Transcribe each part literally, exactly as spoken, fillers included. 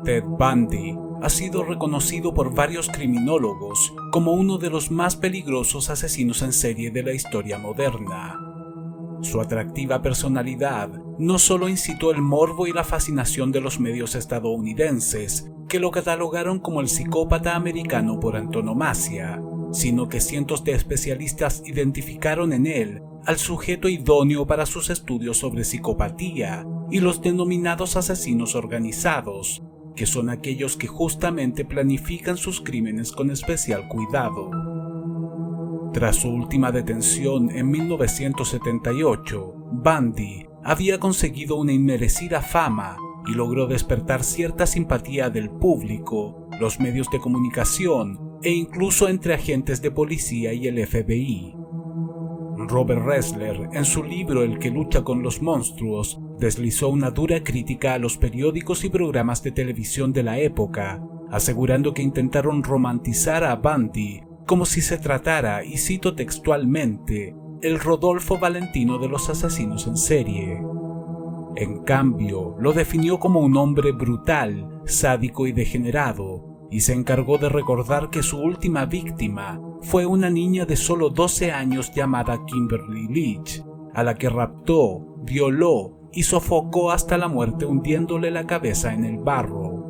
Ted Bundy ha sido reconocido por varios criminólogos como uno de los más peligrosos asesinos en serie de la historia moderna. Su atractiva personalidad no solo incitó el morbo y la fascinación de los medios estadounidenses, que lo catalogaron como el psicópata americano por antonomasia, sino que cientos de especialistas identificaron en él al sujeto idóneo para sus estudios sobre psicopatía y los denominados asesinos organizados, que son aquellos que justamente planifican sus crímenes con especial cuidado. Tras su última detención en mil novecientos setenta y ocho, Bundy había conseguido una inmerecida fama y logró despertar cierta simpatía del público, los medios de comunicación e incluso entre agentes de policía y el F B I. Robert Ressler, en su libro El que lucha con los monstruos, deslizó una dura crítica a los periódicos y programas de televisión de la época, asegurando que intentaron romantizar a Bundy como si se tratara, y cito textualmente, el Rodolfo Valentino de los asesinos en serie. En cambio, lo definió como un hombre brutal, sádico y degenerado, y se encargó de recordar que su última víctima fue una niña de solo doce años llamada Kimberly Leach, a la que raptó, violó y sofocó hasta la muerte hundiéndole la cabeza en el barro.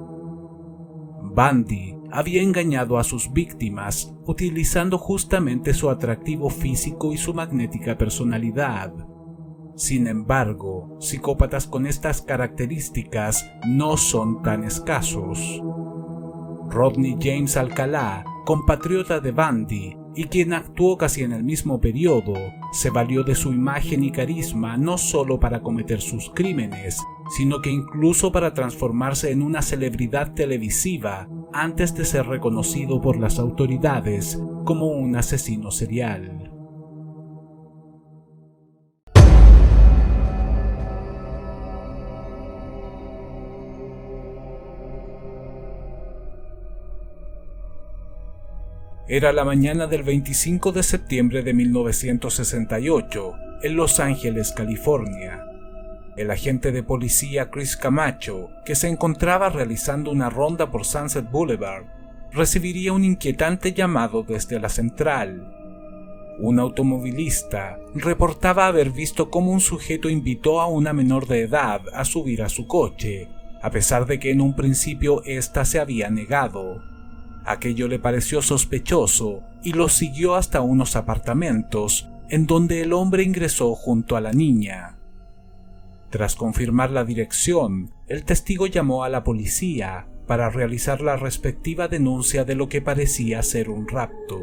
Bundy había engañado a sus víctimas utilizando justamente su atractivo físico y su magnética personalidad. Sin embargo, psicópatas con estas características no son tan escasos. Rodney James Alcalá, compatriota de Bundy y quien actuó casi en el mismo periodo, se valió de su imagen y carisma no solo para cometer sus crímenes, sino que incluso para transformarse en una celebridad televisiva antes de ser reconocido por las autoridades como un asesino serial. Era la mañana del veinticinco de septiembre de mil novecientos sesenta y ocho, en Los Ángeles, California. El agente de policía Chris Camacho, que se encontraba realizando una ronda por Sunset Boulevard, recibiría un inquietante llamado desde la central. Un automovilista reportaba haber visto cómo un sujeto invitó a una menor de edad a subir a su coche, a pesar de que en un principio ésta se había negado. Aquello le pareció sospechoso y lo siguió hasta unos apartamentos, en donde el hombre ingresó junto a la niña. Tras confirmar la dirección, el testigo llamó a la policía para realizar la respectiva denuncia de lo que parecía ser un rapto.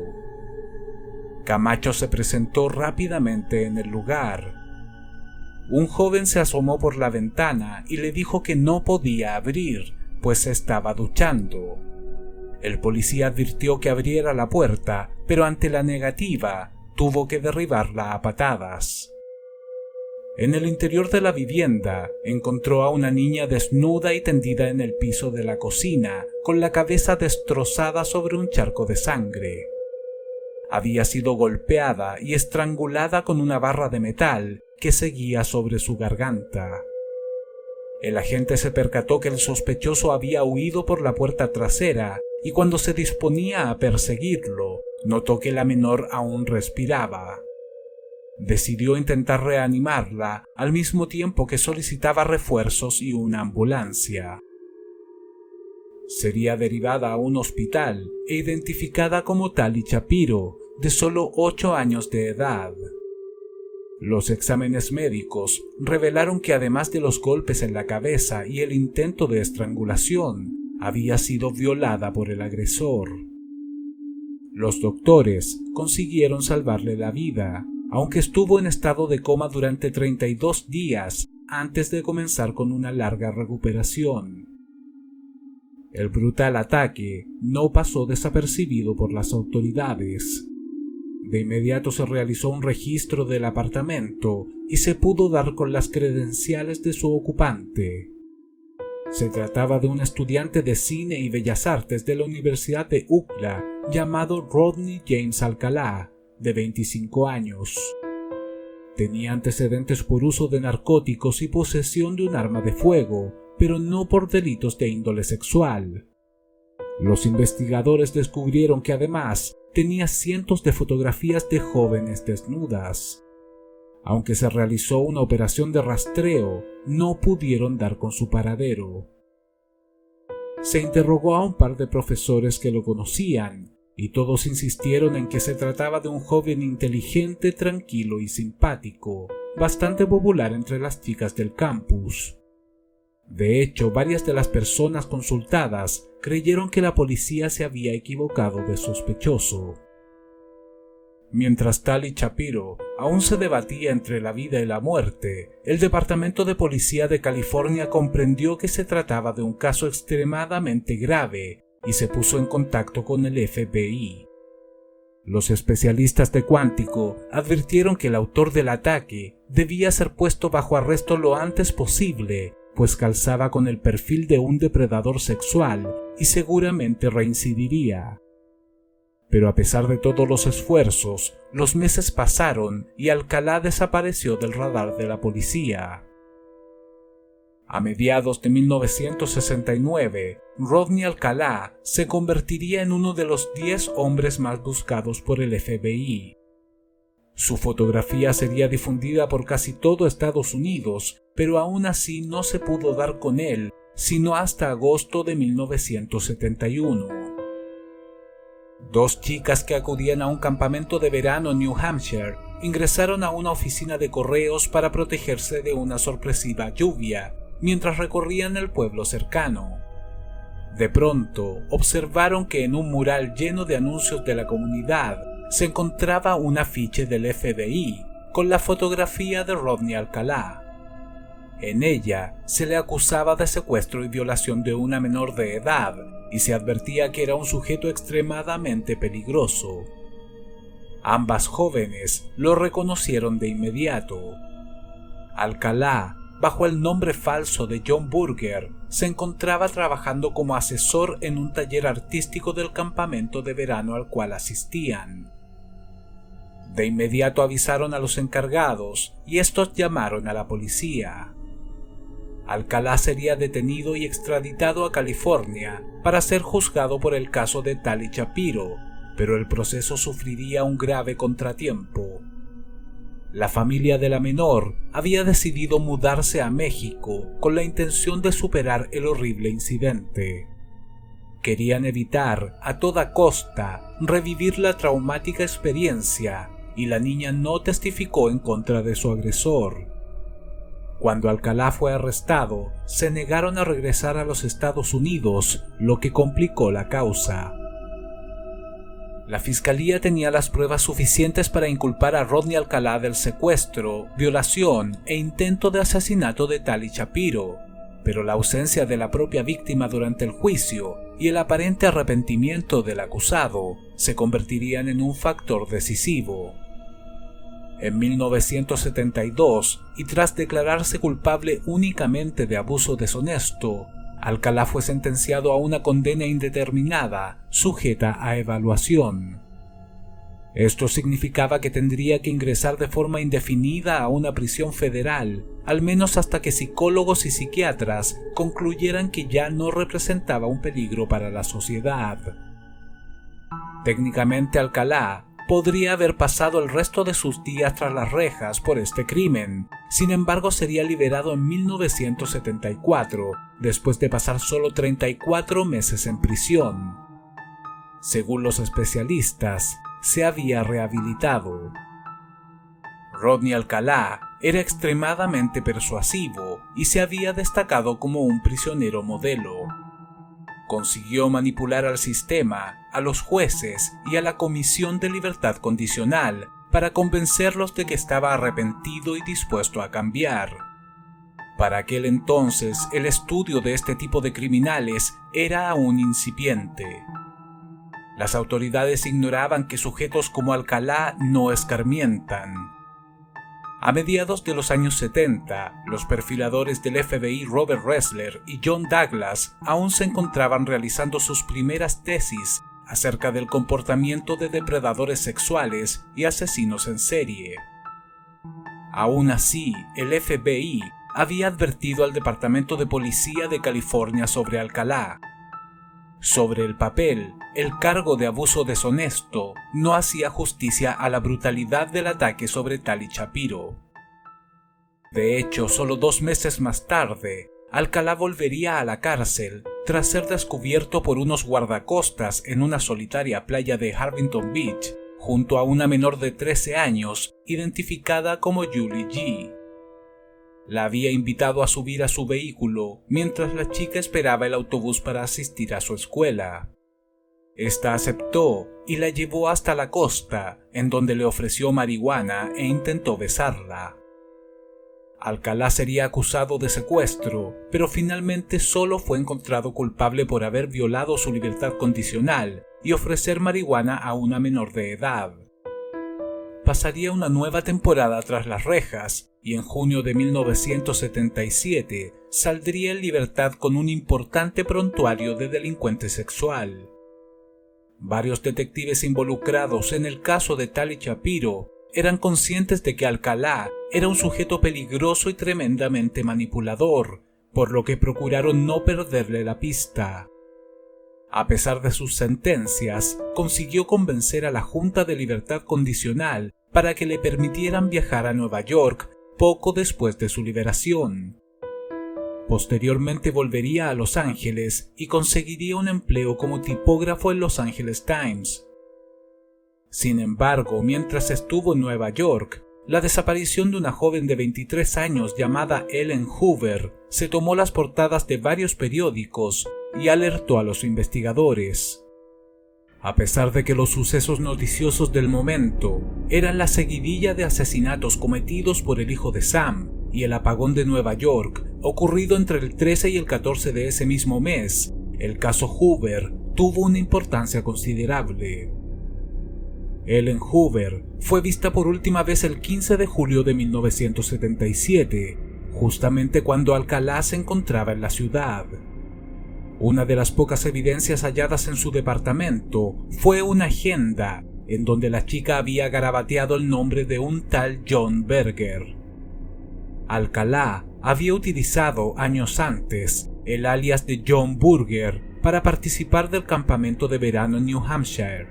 Camacho se presentó rápidamente en el lugar. Un joven se asomó por la ventana y le dijo que no podía abrir, pues se estaba duchando. El policía advirtió que abriera la puerta, pero ante la negativa, tuvo que derribarla a patadas. En el interior de la vivienda, encontró a una niña desnuda y tendida en el piso de la cocina, con la cabeza destrozada sobre un charco de sangre. Había sido golpeada y estrangulada con una barra de metal que seguía sobre su garganta. El agente se percató que el sospechoso había huido por la puerta trasera y cuando se disponía a perseguirlo, notó que la menor aún respiraba. Decidió intentar reanimarla al mismo tiempo que solicitaba refuerzos y una ambulancia. Sería derivada a un hospital e identificada como Tali Shapiro, de solo ocho años de edad. Los exámenes médicos revelaron que además de los golpes en la cabeza y el intento de estrangulación, había sido violada por el agresor. Los doctores consiguieron salvarle la vida, aunque estuvo en estado de coma durante treinta y dos días antes de comenzar con una larga recuperación. El brutal ataque no pasó desapercibido por las autoridades. De inmediato se realizó un registro del apartamento y se pudo dar con las credenciales de su ocupante. Se trataba de un estudiante de cine y bellas artes de la Universidad de U C L A llamado Rodney James Alcalá, de veinticinco años. Tenía antecedentes por uso de narcóticos y posesión de un arma de fuego, pero no por delitos de índole sexual. Los investigadores descubrieron que además tenía cientos de fotografías de jóvenes desnudas. Aunque se realizó una operación de rastreo, no pudieron dar con su paradero. Se interrogó a un par de profesores que lo conocían, y todos insistieron en que se trataba de un joven inteligente, tranquilo y simpático, bastante popular entre las chicas del campus. De hecho, varias de las personas consultadas creyeron que la policía se había equivocado de sospechoso. Mientras Tali Shapiro aún se debatía entre la vida y la muerte, el Departamento de Policía de California comprendió que se trataba de un caso extremadamente grave y se puso en contacto con el F B I. Los especialistas de Cuántico advirtieron que el autor del ataque debía ser puesto bajo arresto lo antes posible, pues calzaba con el perfil de un depredador sexual y seguramente reincidiría. Pero a pesar de todos los esfuerzos, los meses pasaron y Alcalá desapareció del radar de la policía. A mediados de mil novecientos sesenta y nueve, Rodney Alcalá se convertiría en uno de los diez hombres más buscados por el F B I. Su fotografía sería difundida por casi todo Estados Unidos, pero aún así no se pudo dar con él, sino hasta agosto de mil novecientos setenta y uno. Dos chicas que acudían a un campamento de verano en New Hampshire ingresaron a una oficina de correos para protegerse de una sorpresiva lluvia mientras recorrían el pueblo cercano. De pronto, observaron que en un mural lleno de anuncios de la comunidad se encontraba un afiche del F B I con la fotografía de Rodney Alcalá. En ella se le acusaba de secuestro y violación de una menor de edad y se advertía que era un sujeto extremadamente peligroso. Ambas jóvenes lo reconocieron de inmediato. Alcalá, bajo el nombre falso de John Burger, se encontraba trabajando como asesor en un taller artístico del campamento de verano al cual asistían. De inmediato avisaron a los encargados y estos llamaron a la policía. Alcalá sería detenido y extraditado a California para ser juzgado por el caso de Tali Shapiro, pero el proceso sufriría un grave contratiempo. La familia de la menor había decidido mudarse a México con la intención de superar el horrible incidente. Querían evitar a toda costa revivir la traumática experiencia y la niña no testificó en contra de su agresor. Cuando Alcalá fue arrestado, se negaron a regresar a los Estados Unidos, lo que complicó la causa. La fiscalía tenía las pruebas suficientes para inculpar a Rodney Alcalá del secuestro, violación e intento de asesinato de Tali Shapiro, pero la ausencia de la propia víctima durante el juicio y el aparente arrepentimiento del acusado se convertirían en un factor decisivo. En mil novecientos setenta y dos, y tras declararse culpable únicamente de abuso deshonesto, Alcalá fue sentenciado a una condena indeterminada, sujeta a evaluación. Esto significaba que tendría que ingresar de forma indefinida a una prisión federal, al menos hasta que psicólogos y psiquiatras concluyeran que ya no representaba un peligro para la sociedad. Técnicamente, Alcalá podría haber pasado el resto de sus días tras las rejas por este crimen. Sin embargo, sería liberado en mil novecientos setenta y cuatro, después de pasar solo treinta y cuatro meses en prisión. Según los especialistas, se había rehabilitado. Rodney Alcalá era extremadamente persuasivo y se había destacado como un prisionero modelo. Consiguió manipular al sistema, a los jueces y a la Comisión de Libertad Condicional para convencerlos de que estaba arrepentido y dispuesto a cambiar. Para aquel entonces, el estudio de este tipo de criminales era aún incipiente. Las autoridades ignoraban que sujetos como Alcalá no escarmientan. A mediados de los años setenta, los perfiladores del F B I Robert Ressler y John Douglas aún se encontraban realizando sus primeras tesis acerca del comportamiento de depredadores sexuales y asesinos en serie. Aún así, el F B I había advertido al Departamento de Policía de California sobre Alcalá. Sobre el papel, el cargo de abuso deshonesto no hacía justicia a la brutalidad del ataque sobre Tali Shapiro. De hecho, solo dos meses más tarde, Alcalá volvería a la cárcel tras ser descubierto por unos guardacostas en una solitaria playa de Harvington Beach, junto a una menor de trece años identificada como Julie G. La había invitado a subir a su vehículo mientras la chica esperaba el autobús para asistir a su escuela. Esta aceptó y la llevó hasta la costa, en donde le ofreció marihuana e intentó besarla. Alcalá sería acusado de secuestro, pero finalmente solo fue encontrado culpable por haber violado su libertad condicional y ofrecer marihuana a una menor de edad. Pasaría una nueva temporada tras las rejas y en junio de mil novecientos setenta y siete saldría en libertad con un importante prontuario de delincuente sexual. Varios detectives involucrados en el caso de Tali Shapiro eran conscientes de que Alcalá era un sujeto peligroso y tremendamente manipulador, por lo que procuraron no perderle la pista. A pesar de sus sentencias, consiguió convencer a la Junta de Libertad Condicional para que le permitieran viajar a Nueva York poco después de su liberación. Posteriormente volvería a Los Ángeles y conseguiría un empleo como tipógrafo en Los Angeles Times. Sin embargo, mientras estuvo en Nueva York, la desaparición de una joven de veintitrés años llamada Ellen Hoover se tomó las portadas de varios periódicos y alertó a los investigadores. A pesar de que los sucesos noticiosos del momento eran la seguidilla de asesinatos cometidos por el hijo de Sam y el apagón de Nueva York ocurrido entre el trece y el catorce de ese mismo mes, el caso Hoover tuvo una importancia considerable. Ellen Hoover fue vista por última vez el quince de julio de mil novecientos setenta y siete, justamente cuando Alcalá se encontraba en la ciudad. Una de las pocas evidencias halladas en su departamento fue una agenda en donde la chica había garabateado el nombre de un tal John Berger. Alcalá había utilizado años antes el alias de John Burger para participar del campamento de verano en New Hampshire.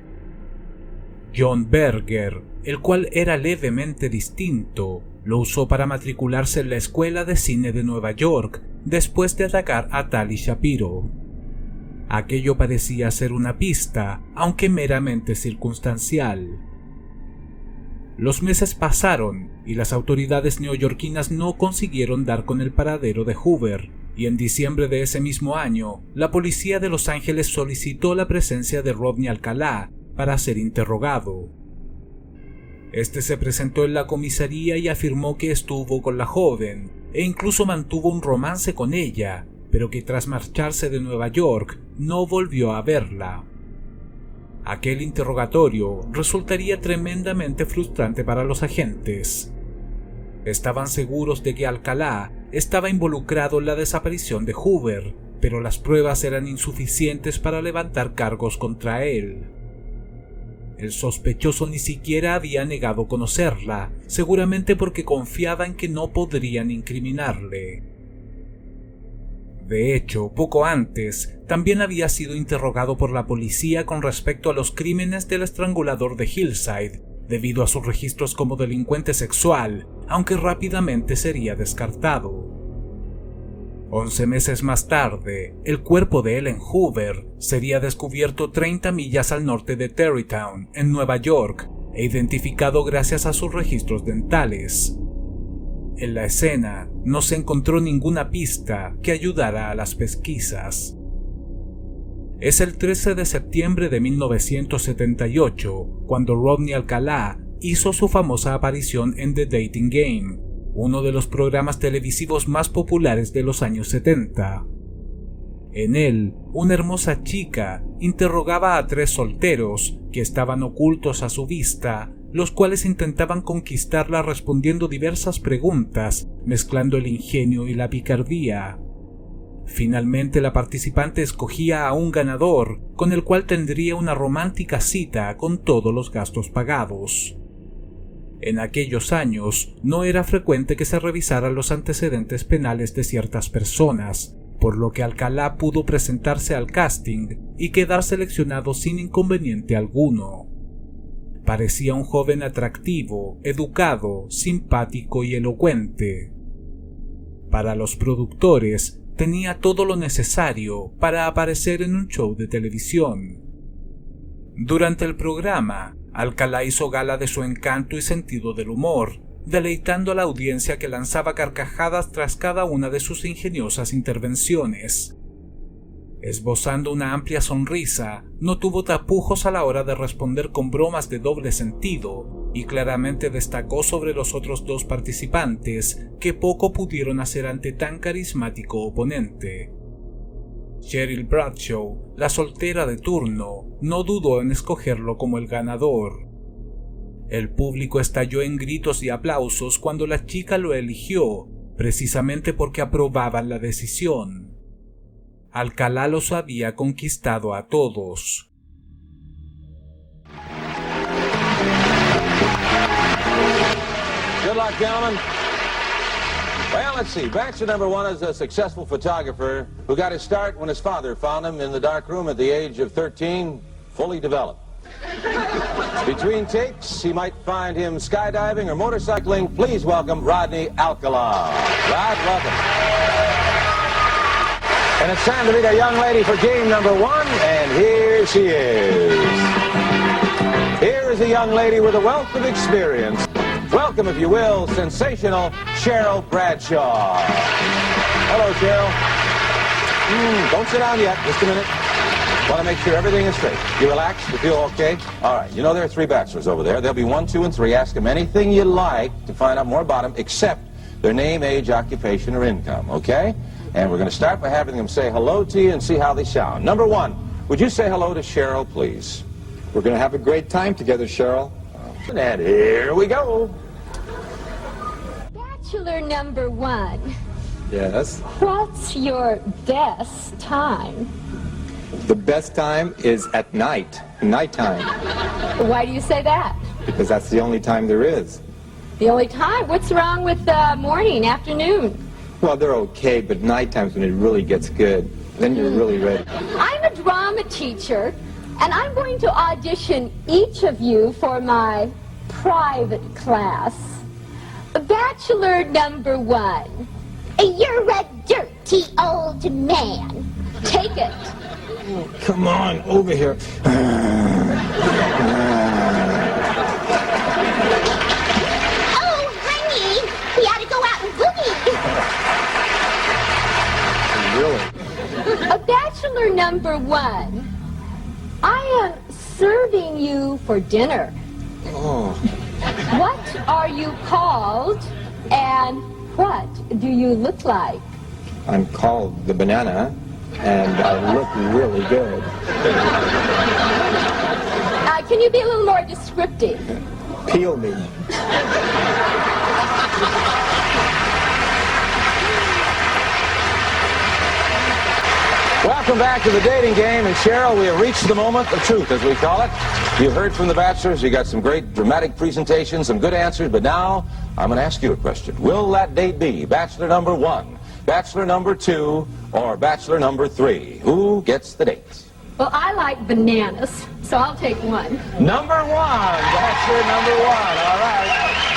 John Berger, el cual era levemente distinto, lo usó para matricularse en la Escuela de Cine de Nueva York después de atacar a Tali Shapiro. Aquello parecía ser una pista, aunque meramente circunstancial. Los meses pasaron y las autoridades neoyorquinas no consiguieron dar con el paradero de Hoover, y en diciembre de ese mismo año, la policía de Los Ángeles solicitó la presencia de Rodney Alcalá para ser interrogado. Este se presentó en la comisaría y afirmó que estuvo con la joven e incluso mantuvo un romance con ella, pero que tras marcharse de Nueva York no volvió a verla. Aquel interrogatorio resultaría tremendamente frustrante para los agentes. Estaban seguros de que Alcalá estaba involucrado en la desaparición de Hoover, pero las pruebas eran insuficientes para levantar cargos contra él. El sospechoso ni siquiera había negado conocerla, seguramente porque confiaba en que no podrían incriminarle. De hecho, poco antes, también había sido interrogado por la policía con respecto a los crímenes del estrangulador de Hillside, debido a sus registros como delincuente sexual, aunque rápidamente sería descartado. Once meses más tarde, el cuerpo de Ellen Hoover sería descubierto treinta millas al norte de Tarrytown, en Nueva York, e identificado gracias a sus registros dentales. En la escena no se encontró ninguna pista que ayudara a las pesquisas. Es el trece de septiembre de mil novecientos setenta y ocho cuando Rodney Alcalá hizo su famosa aparición en The Dating Game, uno de los programas televisivos más populares de los años setenta. En él, una hermosa chica interrogaba a tres solteros que estaban ocultos a su vista, los cuales intentaban conquistarla respondiendo diversas preguntas, mezclando el ingenio y la picardía. Finalmente, la participante escogía a un ganador, con el cual tendría una romántica cita con todos los gastos pagados. En aquellos años no era frecuente que se revisaran los antecedentes penales de ciertas personas, por lo que Alcalá pudo presentarse al casting y quedar seleccionado sin inconveniente alguno. Parecía un joven atractivo, educado, simpático y elocuente. Para los productores, tenía todo lo necesario para aparecer en un show de televisión. Durante el programa, Alcalá hizo gala de su encanto y sentido del humor, deleitando a la audiencia que lanzaba carcajadas tras cada una de sus ingeniosas intervenciones. Esbozando una amplia sonrisa, no tuvo tapujos a la hora de responder con bromas de doble sentido, y claramente destacó sobre los otros dos participantes que poco pudieron hacer ante tan carismático oponente. Cheryl Bradshaw, la soltera de turno, no dudó en escogerlo como el ganador. El público estalló en gritos y aplausos cuando la chica lo eligió, precisamente porque aprobaban la decisión. Alcalá los había conquistado a todos. Good luck, gentlemen. Well, let's see. Bachelor number one is a successful photographer who got his start when his father found him in the dark room at the age of thirteen, fully developed. Between takes, he might find him skydiving or motorcycling. Please welcome Rodney Alcala. Rod, welcome. And it's time to meet our young lady for game number one, and here she is. Here is a young lady with a wealth of experience. Welcome, if you will, sensational Cheryl Bradshaw. Hello, Cheryl. Mm, don't sit down yet. Just a minute. Want to make sure everything is straight. You relaxed? You feel okay? All right. You know there are three bachelors over there. There'll be one, two, and three. Ask them anything you like to find out more about them, except their name, age, occupation, or income, okay? And we're going to start by having them say hello to you and see how they sound. Number one, would you say hello to Cheryl, please? We're going to have a great time together, Cheryl. And here we go. Bachelor number one. Yes. What's your best time? The best time is at night, nighttime, Why do you say that? because that's the only time there is. The only time? What's wrong with uh, morning, afternoon? Well, they're okay, but nighttime's when it really gets good. Then you're really ready. I'm a drama teacher, and I'm going to audition each of you for my private class. Bachelor number one. You're a dirty old man. Take it. Come on, over here. Oh, honey, we ought to go out and boogie. Really? A bachelor number one. I am serving you for dinner. Oh, What are you called, and what do you look like? I'm called the banana, and I look really good. Uh, can you be a little more descriptive? Peel me. Welcome back to the dating game, and Cheryl, we have reached the moment of truth, as we call it. You've heard from the bachelors, you got some great dramatic presentations, some good answers, but now I'm going to ask you a question. Will that date be bachelor number one, bachelor number two, or bachelor number three? Who gets the date? Well, I like bananas, so I'll take one. Number one, bachelor number one, all right.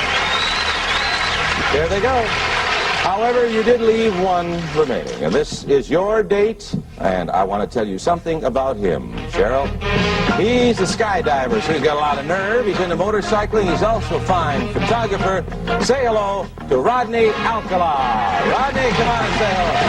There they go. However, you did leave one remaining, and this is your date, and I want to tell you something about him, Cheryl. He's a skydiver, so he's got a lot of nerve. He's into motorcycling. He's also a fine photographer. Say hello to Rodney Alcala. Rodney, come on and say hello.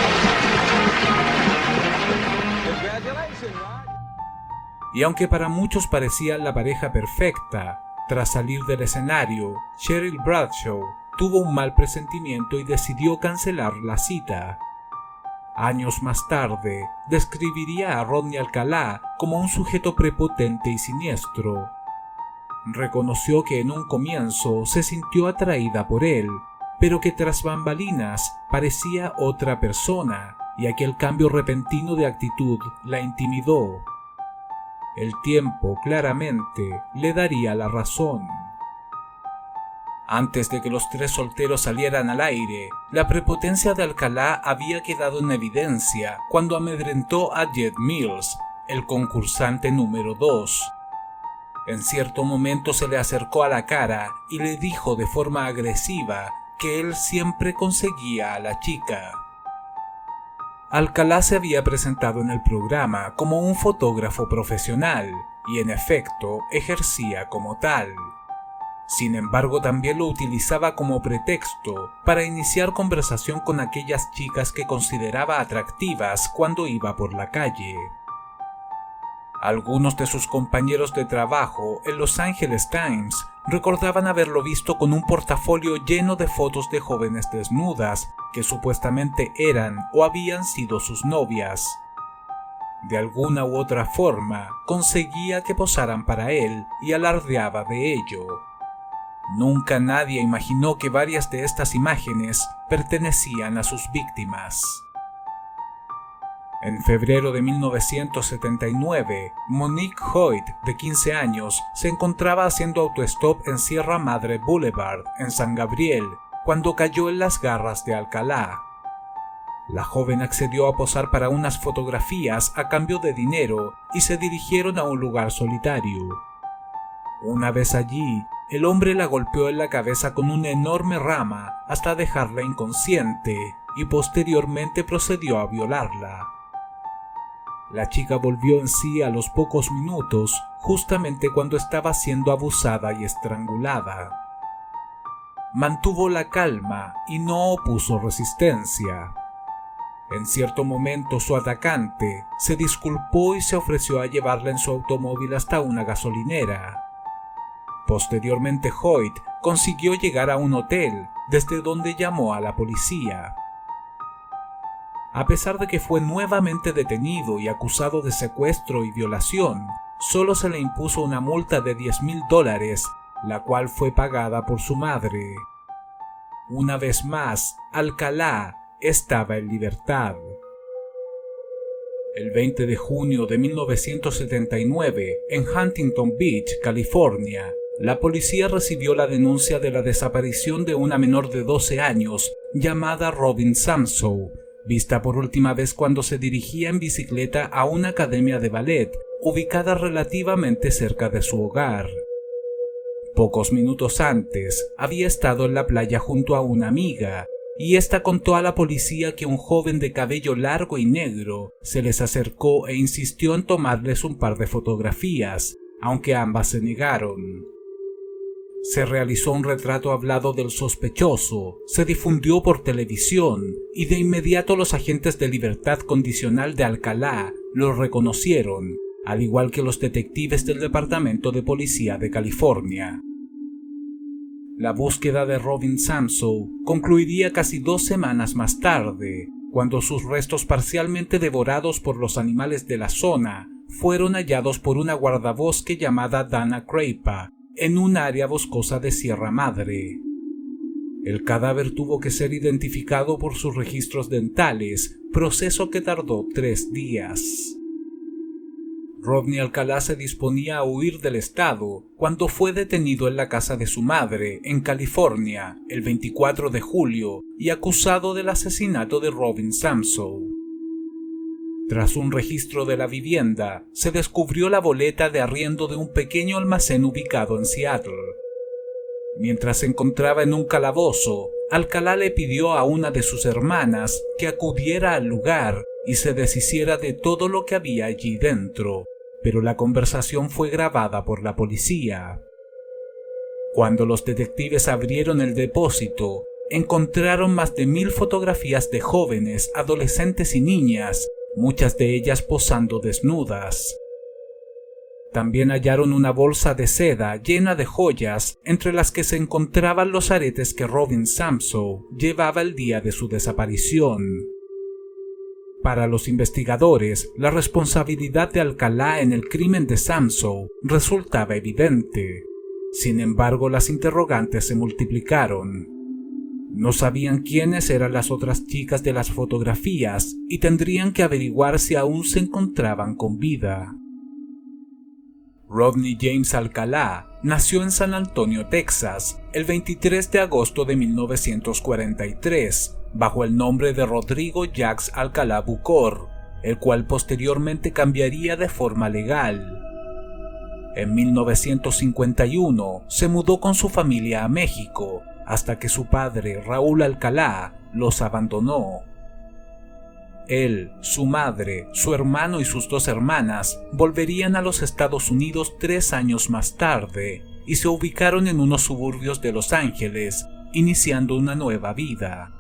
Congratulations, Rod. Y aunque para muchos parecía la pareja perfecta, tras salir del escenario, Cheryl Bradshaw tuvo un mal presentimiento y decidió cancelar la cita. Años más tarde, describiría a Rodney Alcala como un sujeto prepotente y siniestro. Reconoció que en un comienzo se sintió atraída por él, pero que tras bambalinas parecía otra persona y aquel cambio repentino de actitud la intimidó. El tiempo claramente le daría la razón. Antes de que los tres solteros salieran al aire, la prepotencia de Alcalá había quedado en evidencia cuando amedrentó a Jed Mills, el concursante número dos. En cierto momento se le acercó a la cara y le dijo de forma agresiva que él siempre conseguía a la chica. Alcalá se había presentado en el programa como un fotógrafo profesional y en efecto ejercía como tal. Sin embargo, también lo utilizaba como pretexto para iniciar conversación con aquellas chicas que consideraba atractivas cuando iba por la calle. Algunos de sus compañeros de trabajo en Los Angeles Times recordaban haberlo visto con un portafolio lleno de fotos de jóvenes desnudas que supuestamente eran o habían sido sus novias. De alguna u otra forma, conseguía que posaran para él y alardeaba de ello. Nunca nadie imaginó que varias de estas imágenes pertenecían a sus víctimas. En febrero de mil novecientos setenta y nueve, Monique Hoyt, de quince años, se encontraba haciendo autostop en Sierra Madre Boulevard, en San Gabriel, cuando cayó en las garras de Alcalá. La joven accedió a posar para unas fotografías a cambio de dinero y se dirigieron a un lugar solitario. Una vez allí, el hombre la golpeó en la cabeza con una enorme rama hasta dejarla inconsciente y posteriormente procedió a violarla. La chica volvió en sí a los pocos minutos, justamente cuando estaba siendo abusada y estrangulada. Mantuvo la calma y no opuso resistencia. En cierto momento su atacante se disculpó y se ofreció a llevarla en su automóvil hasta una gasolinera. Posteriormente Hoyt consiguió llegar a un hotel, desde donde llamó a la policía. A pesar de que fue nuevamente detenido y acusado de secuestro y violación, solo se le impuso una multa de diez mil dólares, la cual fue pagada por su madre. Una vez más, Alcalá estaba en libertad. El veinte de junio de mil novecientos setenta y nueve, en Huntington Beach, California, la policía recibió la denuncia de la desaparición de una menor de doce años llamada Robin Samsoe, vista por última vez cuando se dirigía en bicicleta a una academia de ballet ubicada relativamente cerca de su hogar. Pocos minutos antes, había estado en la playa junto a una amiga, y ésta contó a la policía que un joven de cabello largo y negro se les acercó e insistió en tomarles un par de fotografías, aunque ambas se negaron. Se realizó un retrato hablado del sospechoso, se difundió por televisión y de inmediato los agentes de libertad condicional de Alcalá lo reconocieron, al igual que los detectives del Departamento de Policía de California. La búsqueda de Robin Samsoe concluiría casi dos semanas más tarde, cuando sus restos parcialmente devorados por los animales de la zona fueron hallados por una guardabosque llamada Dana Craipa, en un área boscosa de Sierra Madre. El cadáver tuvo que ser identificado por sus registros dentales, proceso que tardó tres días. Rodney Alcalá se disponía a huir del estado cuando fue detenido en la casa de su madre, en California, el veinticuatro de julio, y acusado del asesinato de Robin Samsoe. Tras un registro de la vivienda, se descubrió la boleta de arriendo de un pequeño almacén ubicado en Seattle. Mientras se encontraba en un calabozo, Alcalá le pidió a una de sus hermanas que acudiera al lugar y se deshiciera de todo lo que había allí dentro, pero la conversación fue grabada por la policía. Cuando los detectives abrieron el depósito, encontraron más de mil fotografías de jóvenes, adolescentes y niñas, muchas de ellas posando desnudas. También hallaron una bolsa de seda llena de joyas, entre las que se encontraban los aretes que Robin Samsoe llevaba el día de su desaparición. Para los investigadores, la responsabilidad de Alcalá en el crimen de Samsoe resultaba evidente. Sin embargo, las interrogantes se multiplicaron. No sabían quiénes eran las otras chicas de las fotografías y tendrían que averiguar si aún se encontraban con vida. Rodney James Alcalá nació en San Antonio, Texas, el veintitrés de agosto de mil novecientos cuarenta y tres, bajo el nombre de Rodrigo Jacques Alcalá Bucor, el cual posteriormente cambiaría de forma legal. En mil novecientos cincuenta y uno se mudó con su familia a México, hasta que su padre, Raúl Alcalá, los abandonó. Él, su madre, su hermano y sus dos hermanas volverían a los Estados Unidos tres años más tarde y se ubicaron en unos suburbios de Los Ángeles, iniciando una nueva vida.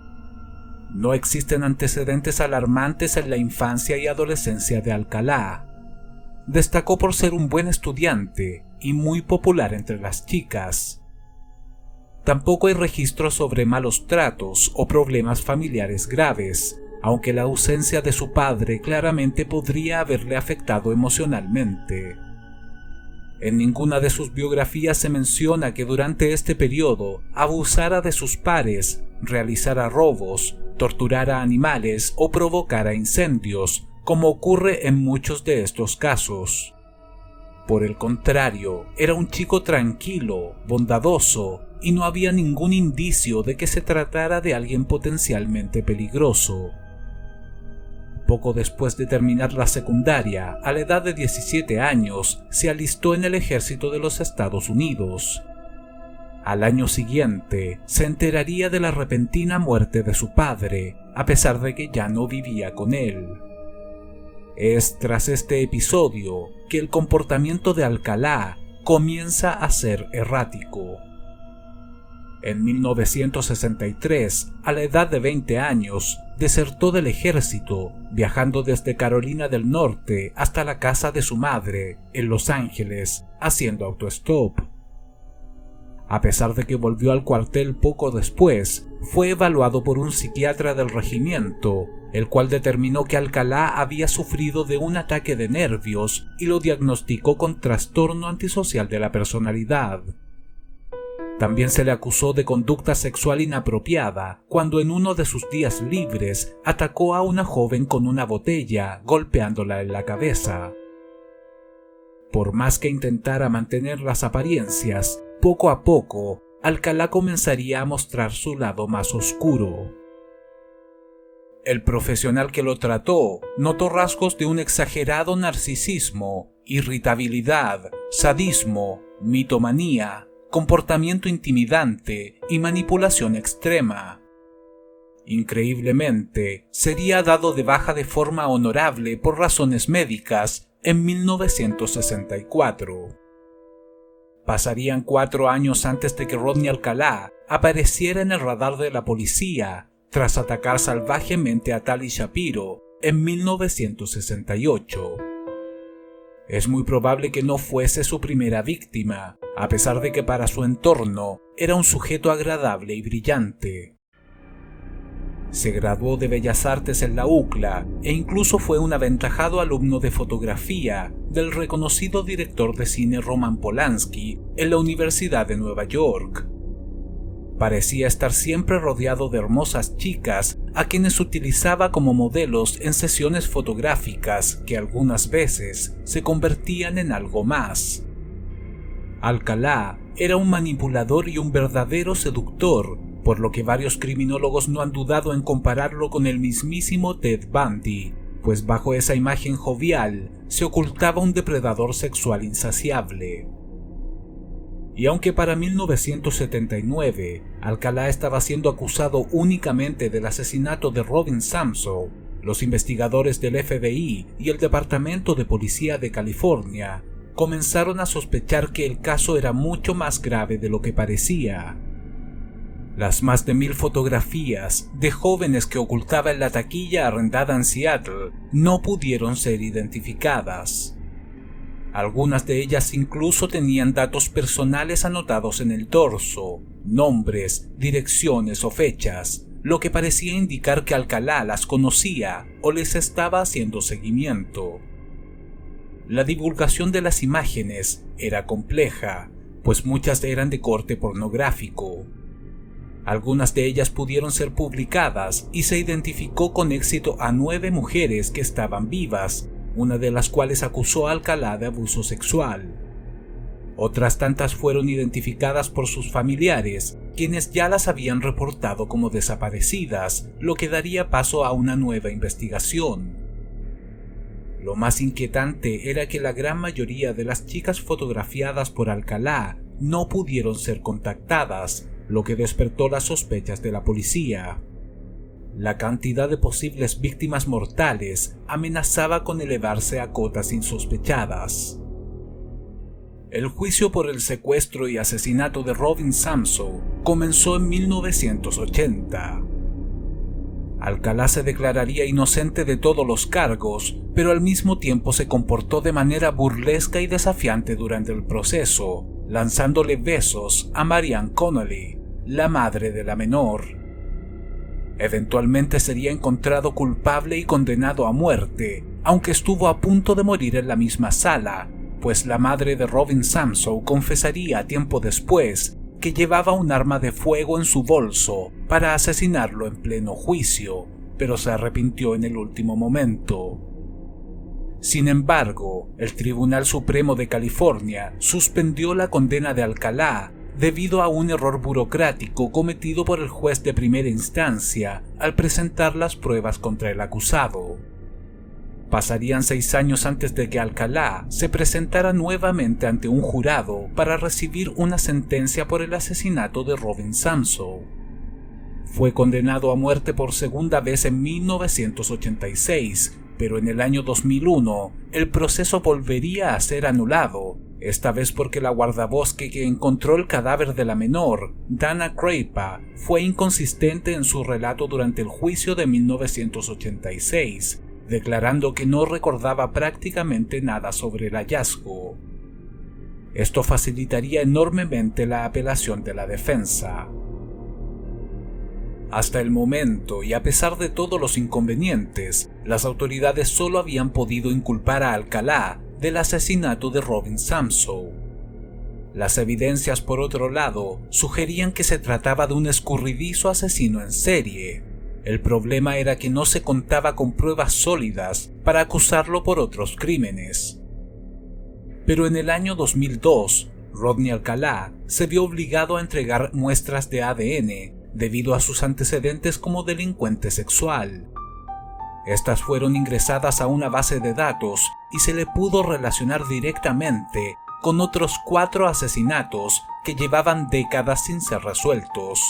No existen antecedentes alarmantes en la infancia y adolescencia de Alcalá. Destacó por ser un buen estudiante y muy popular entre las chicas. Tampoco hay registros sobre malos tratos o problemas familiares graves, aunque la ausencia de su padre claramente podría haberle afectado emocionalmente. En ninguna de sus biografías se menciona que durante este periodo abusara de sus pares, realizara robos, torturara animales o provocara incendios, como ocurre en muchos de estos casos. Por el contrario, era un chico tranquilo, bondadoso, y no había ningún indicio de que se tratara de alguien potencialmente peligroso. Poco después de terminar la secundaria, a la edad de diecisiete años, se alistó en el ejército de los Estados Unidos. Al año siguiente, se enteraría de la repentina muerte de su padre, a pesar de que ya no vivía con él. Es tras este episodio que el comportamiento de Alcalá comienza a ser errático. En mil novecientos sesenta y tres, a la edad de veinte años, desertó del ejército, viajando desde Carolina del Norte hasta la casa de su madre, en Los Ángeles, haciendo autostop. A pesar de que volvió al cuartel poco después, fue evaluado por un psiquiatra del regimiento, el cual determinó que Alcalá había sufrido de un ataque de nervios y lo diagnosticó con trastorno antisocial de la personalidad. También se le acusó de conducta sexual inapropiada cuando en uno de sus días libres atacó a una joven con una botella, golpeándola en la cabeza. Por más que intentara mantener las apariencias, poco a poco, Alcalá comenzaría a mostrar su lado más oscuro. El profesional que lo trató notó rasgos de un exagerado narcisismo, irritabilidad, sadismo, mitomanía, comportamiento intimidante y manipulación extrema. Increíblemente, sería dado de baja de forma honorable por razones médicas en mil novecientos sesenta y cuatro. Pasarían cuatro años antes de que Rodney Alcalá apareciera en el radar de la policía tras atacar salvajemente a Tali Shapiro en mil novecientos sesenta y ocho. Es muy probable que no fuese su primera víctima, a pesar de que para su entorno era un sujeto agradable y brillante. Se graduó de Bellas Artes en la U C L A e incluso fue un aventajado alumno de fotografía del reconocido director de cine Roman Polanski en la Universidad de Nueva York. Parecía estar siempre rodeado de hermosas chicas a quienes utilizaba como modelos en sesiones fotográficas que algunas veces se convertían en algo más. Alcalá era un manipulador y un verdadero seductor, por lo que varios criminólogos no han dudado en compararlo con el mismísimo Ted Bundy, pues bajo esa imagen jovial se ocultaba un depredador sexual insaciable. Y aunque para mil novecientos setenta y nueve Alcalá estaba siendo acusado únicamente del asesinato de Robin Samsoe, los investigadores del F B I y el Departamento de Policía de California comenzaron a sospechar que el caso era mucho más grave de lo que parecía. Las más de mil fotografías de jóvenes que ocultaba en la taquilla arrendada en Seattle no pudieron ser identificadas. Algunas de ellas incluso tenían datos personales anotados en el torso, nombres, direcciones o fechas, lo que parecía indicar que Alcalá las conocía o les estaba haciendo seguimiento. La divulgación de las imágenes era compleja, pues muchas eran de corte pornográfico. Algunas de ellas pudieron ser publicadas y se identificó con éxito a nueve mujeres que estaban vivas, una de las cuales acusó a Alcalá de abuso sexual. Otras tantas fueron identificadas por sus familiares, quienes ya las habían reportado como desaparecidas, lo que daría paso a una nueva investigación. Lo más inquietante era que la gran mayoría de las chicas fotografiadas por Alcalá no pudieron ser contactadas, lo que despertó las sospechas de la policía. La cantidad de posibles víctimas mortales amenazaba con elevarse a cotas insospechadas. El juicio por el secuestro y asesinato de Robin Samsoe comenzó en mil novecientos ochenta. Alcalá se declararía inocente de todos los cargos, pero al mismo tiempo se comportó de manera burlesca y desafiante durante el proceso, lanzándole besos a Marianne Connolly, la madre de la menor. Eventualmente sería encontrado culpable y condenado a muerte, aunque estuvo a punto de morir en la misma sala, pues la madre de Robin Samsoe confesaría tiempo después que llevaba un arma de fuego en su bolso para asesinarlo en pleno juicio, pero se arrepintió en el último momento. Sin embargo, el Tribunal Supremo de California suspendió la condena de Alcalá debido a un error burocrático cometido por el juez de primera instancia al presentar las pruebas contra el acusado. Pasarían seis años antes de que Alcalá se presentara nuevamente ante un jurado para recibir una sentencia por el asesinato de Robin Samsoe. Fue condenado a muerte por segunda vez en mil novecientos ochenta y seis, pero en el año dos mil uno el proceso volvería a ser anulado, esta vez porque la guardabosque que encontró el cadáver de la menor, Dana Craipa, fue inconsistente en su relato durante el juicio de mil novecientos ochenta y seis, declarando que no recordaba prácticamente nada sobre el hallazgo. Esto facilitaría enormemente la apelación de la defensa. Hasta el momento, y a pesar de todos los inconvenientes, las autoridades solo habían podido inculpar a Alcalá del asesinato de Robin Samsoe. Las evidencias, por otro lado, sugerían que se trataba de un escurridizo asesino en serie. El problema era que no se contaba con pruebas sólidas para acusarlo por otros crímenes. Pero en el año dos mil dos, Rodney Alcalá se vio obligado a entregar muestras de A D N debido a sus antecedentes como delincuente sexual. Estas fueron ingresadas a una base de datos y se le pudo relacionar directamente con otros cuatro asesinatos que llevaban décadas sin ser resueltos.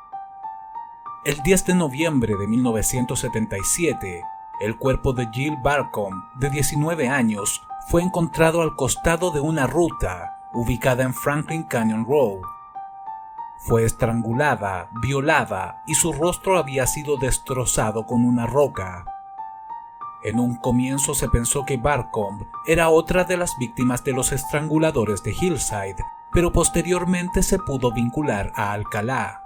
El diez de noviembre de mil novecientos setenta y siete, el cuerpo de Jill Barcombe, de diecinueve años, fue encontrado al costado de una ruta ubicada en Franklin Canyon Road. Fue estrangulada, violada y su rostro había sido destrozado con una roca. En un comienzo se pensó que Barcombe era otra de las víctimas de los estranguladores de Hillside, pero posteriormente se pudo vincular a Alcalá.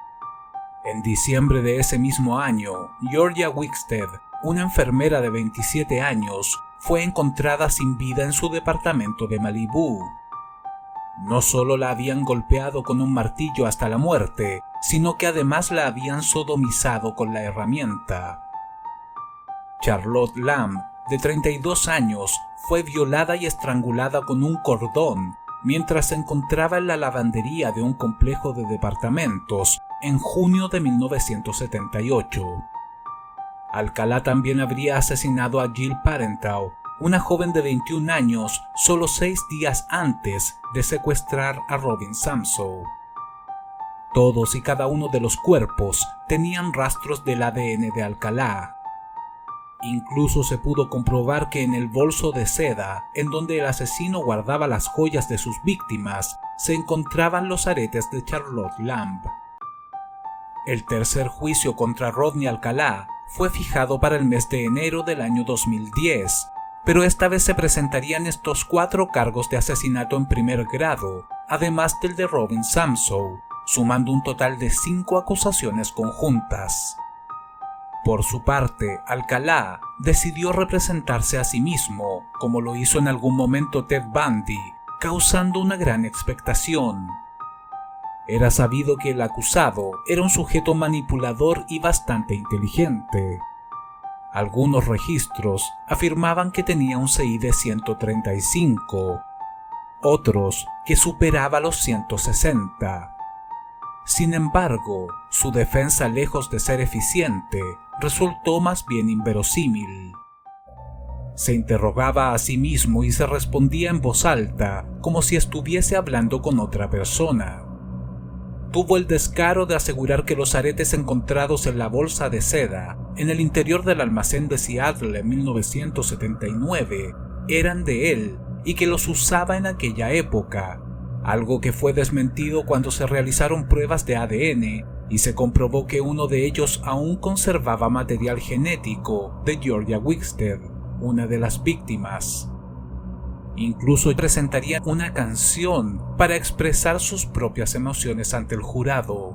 En diciembre de ese mismo año, Georgia Wickstead, una enfermera de veintisiete años, fue encontrada sin vida en su departamento de Malibú. No solo la habían golpeado con un martillo hasta la muerte, sino que además la habían sodomizado con la herramienta. Charlotte Lamb, de treinta y dos años, fue violada y estrangulada con un cordón mientras se encontraba en la lavandería de un complejo de departamentos en junio de mil novecientos setenta y ocho. Alcalá también habría asesinado a Jill Parenteau, una joven de veintiún años, solo seis días antes de secuestrar a Robin Samsoe. Todos y cada uno de los cuerpos tenían rastros del A D N de Alcalá. Incluso se pudo comprobar que en el bolso de seda, en donde el asesino guardaba las joyas de sus víctimas, se encontraban los aretes de Charlotte Lamb. El tercer juicio contra Rodney Alcalá fue fijado para el mes de enero del año dos mil diez, pero esta vez se presentarían estos cuatro cargos de asesinato en primer grado, además del de Robin Samsoe, sumando un total de cinco acusaciones conjuntas. Por su parte, Alcalá decidió representarse a sí mismo, como lo hizo en algún momento Ted Bundy, causando una gran expectación. Era sabido que el acusado era un sujeto manipulador y bastante inteligente. Algunos registros afirmaban que tenía un C I de ciento treinta y cinco, otros que superaba los ciento sesenta. Sin embargo, su defensa, lejos de ser eficiente, resultó más bien inverosímil. Se interrogaba a sí mismo y se respondía en voz alta, como si estuviese hablando con otra persona. Tuvo el descaro de asegurar que los aretes encontrados en la bolsa de seda en el interior del almacén de Seattle en mil novecientos setenta y nueve eran de él y que los usaba en aquella época, algo que fue desmentido cuando se realizaron pruebas de A D N y se comprobó que uno de ellos aún conservaba material genético de Georgia Wixted, una de las víctimas. Incluso presentaría una canción para expresar sus propias emociones ante el jurado.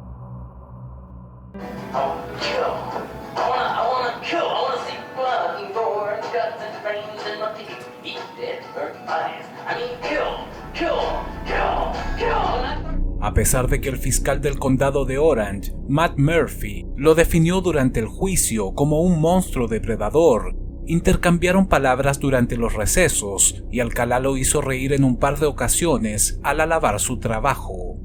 A pesar de que el fiscal del condado de Orange, Matt Murphy, lo definió durante el juicio como un monstruo depredador, intercambiaron palabras durante los recesos y Alcalá lo hizo reír en un par de ocasiones al alabar su trabajo.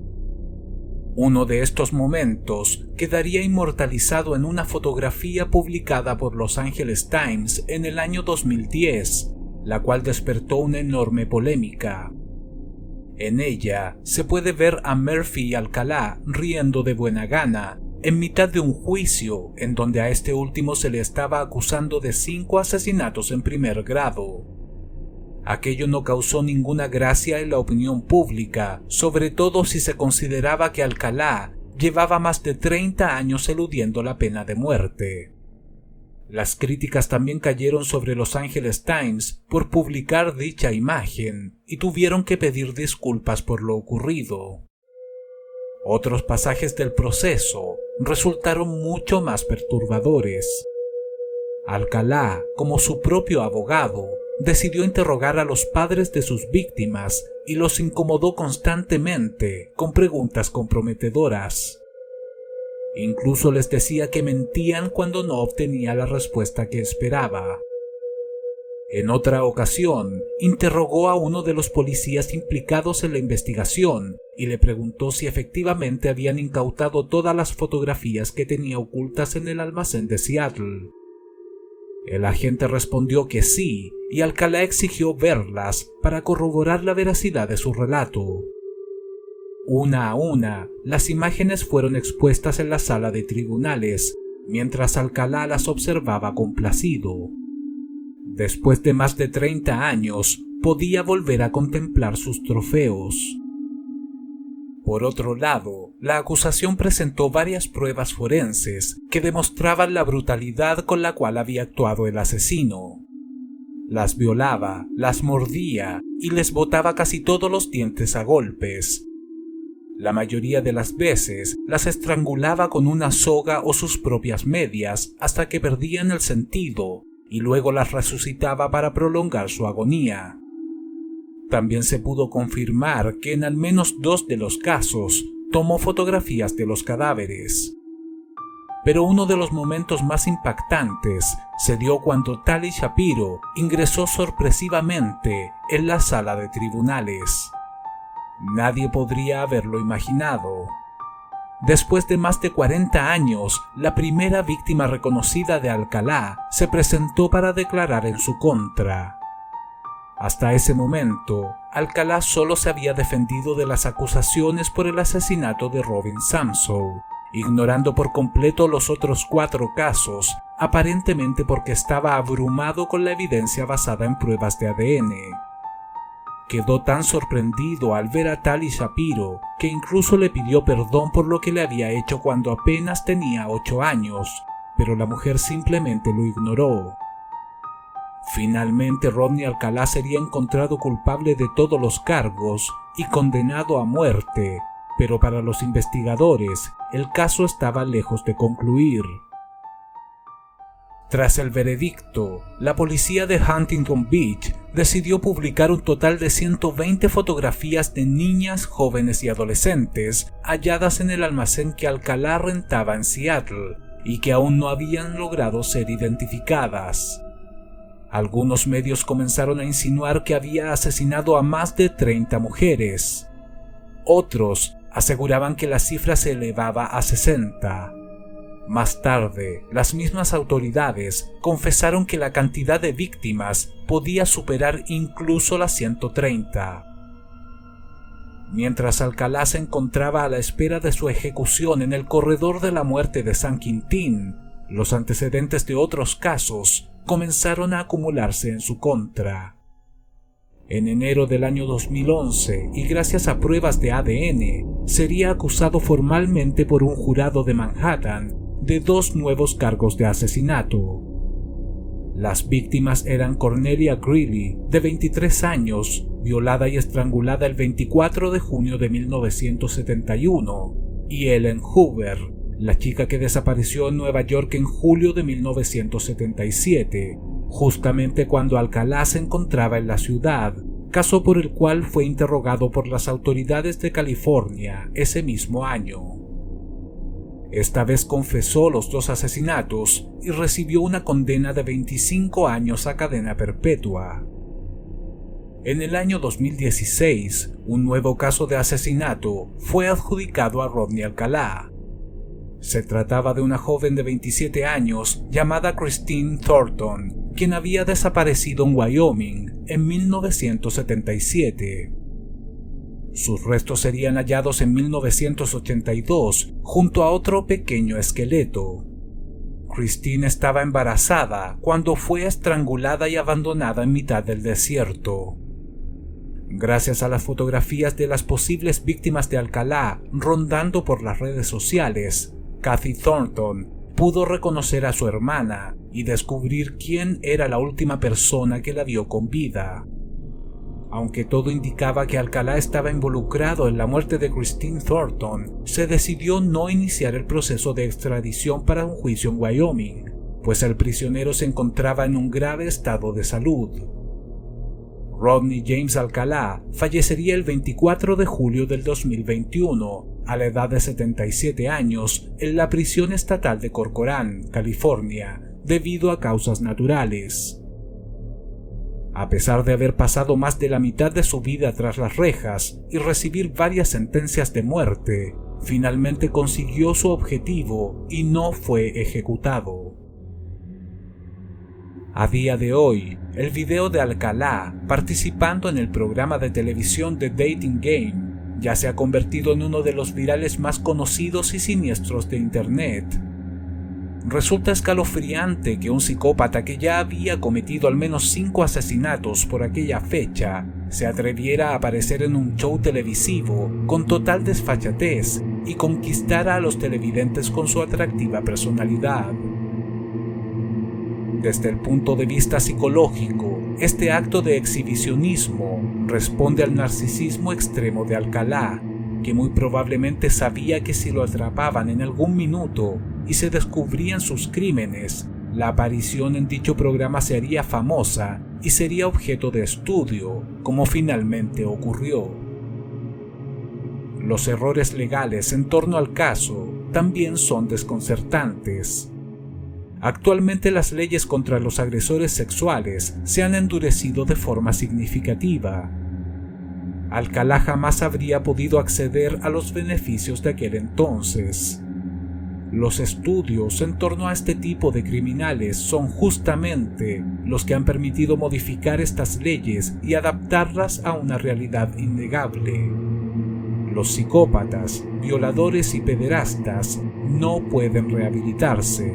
Uno de estos momentos quedaría inmortalizado en una fotografía publicada por Los Angeles Times en el año dos mil diez, la cual despertó una enorme polémica. En ella se puede ver a Murphy y Alcalá riendo de buena gana en mitad de un juicio en donde a este último se le estaba acusando de cinco asesinatos en primer grado. Aquello no causó ninguna gracia en la opinión pública, sobre todo si se consideraba que Alcalá llevaba más de treinta años eludiendo la pena de muerte. Las críticas también cayeron sobre Los Angeles Times por publicar dicha imagen y tuvieron que pedir disculpas por lo ocurrido. Otros pasajes del proceso resultaron mucho más perturbadores. Alcalá, como su propio abogado, decidió interrogar a los padres de sus víctimas y los incomodó constantemente con preguntas comprometedoras. Incluso les decía que mentían cuando no obtenía la respuesta que esperaba. En otra ocasión, interrogó a uno de los policías implicados en la investigación y le preguntó si efectivamente habían incautado todas las fotografías que tenía ocultas en el almacén de Seattle. El agente respondió que sí, y Alcalá exigió verlas para corroborar la veracidad de su relato. Una a una, las imágenes fueron expuestas en la sala de tribunales, mientras Alcalá las observaba complacido. Después de más de treinta años, podía volver a contemplar sus trofeos. Por otro lado, la acusación presentó varias pruebas forenses que demostraban la brutalidad con la cual había actuado el asesino. Las violaba, las mordía y les botaba casi todos los dientes a golpes. La mayoría de las veces las estrangulaba con una soga o sus propias medias hasta que perdían el sentido y luego las resucitaba para prolongar su agonía. También se pudo confirmar que en al menos dos de los casos tomó fotografías de los cadáveres. Pero uno de los momentos más impactantes se dio cuando Tali Shapiro ingresó sorpresivamente en la sala de tribunales. Nadie podría haberlo imaginado. Después de más de cuarenta años, la primera víctima reconocida de Alcalá se presentó para declarar en su contra. Hasta ese momento, Alcalá solo se había defendido de las acusaciones por el asesinato de Robin Samsoe, ignorando por completo los otros cuatro casos, aparentemente porque estaba abrumado con la evidencia basada en pruebas de A D N. Quedó tan sorprendido al ver a Tali Shapiro que incluso le pidió perdón por lo que le había hecho cuando apenas tenía ocho años, pero la mujer simplemente lo ignoró. Finalmente, Rodney Alcalá sería encontrado culpable de todos los cargos y condenado a muerte, pero para los investigadores, el caso estaba lejos de concluir. Tras el veredicto, la policía de Huntington Beach decidió publicar un total de ciento veinte fotografías de niñas, jóvenes y adolescentes halladas en el almacén que Alcalá rentaba en Seattle, y que aún no habían logrado ser identificadas. Algunos medios comenzaron a insinuar que había asesinado a más de treinta mujeres. Otros aseguraban que la cifra se elevaba a sesenta. Más tarde, las mismas autoridades confesaron que la cantidad de víctimas podía superar incluso las ciento treinta. Mientras Alcalá se encontraba a la espera de su ejecución en el corredor de la muerte de San Quintín, los antecedentes de otros casos comenzaron a acumularse en su contra. En enero del año dos mil once, y gracias a pruebas de A D N, sería acusado formalmente por un jurado de Manhattan de dos nuevos cargos de asesinato. Las víctimas eran Cornelia Greeley, de veintitrés años, violada y estrangulada el veinticuatro de junio de mil novecientos setenta y uno, y Ellen Hoover, la chica que desapareció en Nueva York en julio de mil novecientos setenta y siete, justamente cuando Alcalá se encontraba en la ciudad, caso por el cual fue interrogado por las autoridades de California ese mismo año. Esta vez confesó los dos asesinatos y recibió una condena de veinticinco años a cadena perpetua. En el año dos mil dieciséis, un nuevo caso de asesinato fue adjudicado a Rodney Alcalá. Se trataba de una joven de veintisiete años llamada Christine Thornton, quien había desaparecido en Wyoming en mil novecientos setenta y siete. Sus restos serían hallados en mil novecientos ochenta y dos junto a otro pequeño esqueleto. Christine estaba embarazada cuando fue estrangulada y abandonada en mitad del desierto. Gracias a las fotografías de las posibles víctimas de Alcalá rondando por las redes sociales, Kathy Thornton pudo reconocer a su hermana y descubrir quién era la última persona que la vio con vida. Aunque todo indicaba que Alcalá estaba involucrado en la muerte de Christine Thornton, se decidió no iniciar el proceso de extradición para un juicio en Wyoming, pues el prisionero se encontraba en un grave estado de salud. Rodney James Alcalá fallecería el veinticuatro de julio del dos mil veintiuno, a la edad de setenta y siete años, en la prisión estatal de Corcoran, California, debido a causas naturales. A pesar de haber pasado más de la mitad de su vida tras las rejas y recibir varias sentencias de muerte, finalmente consiguió su objetivo y no fue ejecutado. A día de hoy, el video de Alcalá participando en el programa de televisión The Dating Game ya se ha convertido en uno de los virales más conocidos y siniestros de Internet. Resulta escalofriante que un psicópata que ya había cometido al menos cinco asesinatos por aquella fecha se atreviera a aparecer en un show televisivo con total desfachatez y conquistara a los televidentes con su atractiva personalidad. Desde el punto de vista psicológico, este acto de exhibicionismo responde al narcisismo extremo de Alcalá, que muy probablemente sabía que si lo atrapaban en algún minuto y se descubrían sus crímenes, la aparición en dicho programa se haría famosa y sería objeto de estudio, como finalmente ocurrió. Los errores legales en torno al caso también son desconcertantes. Actualmente las leyes contra los agresores sexuales se han endurecido de forma significativa. Alcalá jamás habría podido acceder a los beneficios de aquel entonces. Los estudios en torno a este tipo de criminales son justamente los que han permitido modificar estas leyes y adaptarlas a una realidad innegable. Los psicópatas, violadores y pederastas no pueden rehabilitarse.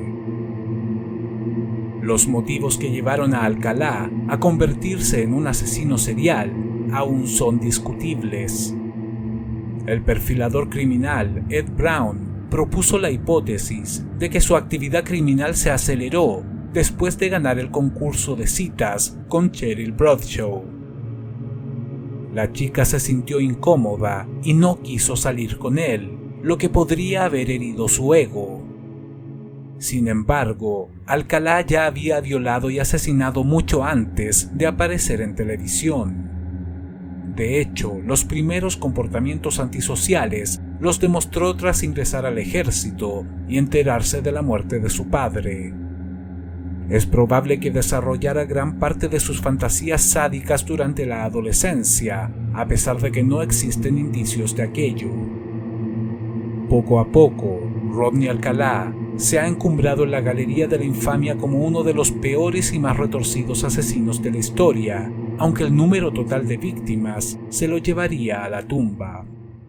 Los motivos que llevaron a Alcalá a convertirse en un asesino serial aún son discutibles. El perfilador criminal Ed Brown propuso la hipótesis de que su actividad criminal se aceleró después de ganar el concurso de citas con Cheryl Bradshaw. La chica se sintió incómoda y no quiso salir con él, lo que podría haber herido su ego. Sin embargo, Alcalá ya había violado y asesinado mucho antes de aparecer en televisión. De hecho, los primeros comportamientos antisociales los demostró tras ingresar al ejército y enterarse de la muerte de su padre. Es probable que desarrollara gran parte de sus fantasías sádicas durante la adolescencia, a pesar de que no existen indicios de aquello. Poco a poco, Rodney Alcalá se ha encumbrado en la galería de la infamia como uno de los peores y más retorcidos asesinos de la historia, aunque el número total de víctimas se lo llevaría a la tumba.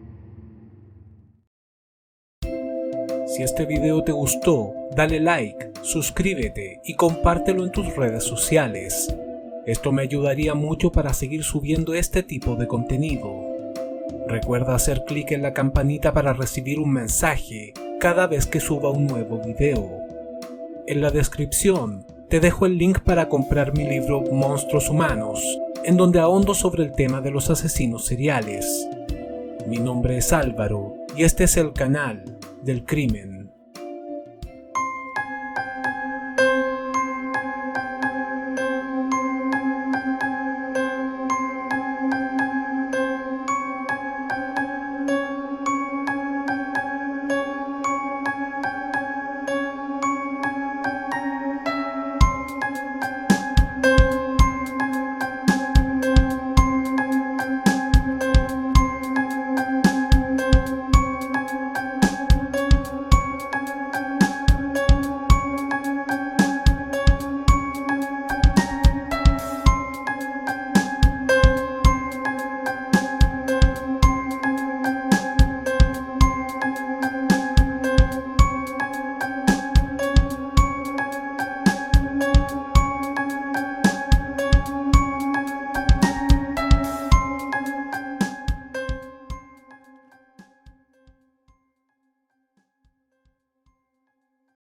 Si este video te gustó, dale like, suscríbete y compártelo en tus redes sociales. Esto me ayudaría mucho para seguir subiendo este tipo de contenido. Recuerda hacer clic en la campanita para recibir un mensaje cada vez que suba un nuevo video. En la descripción te dejo el link para comprar mi libro Monstruos Humanos, en donde ahondo sobre el tema de los asesinos seriales. Mi nombre es Álvaro y este es el canal del crimen.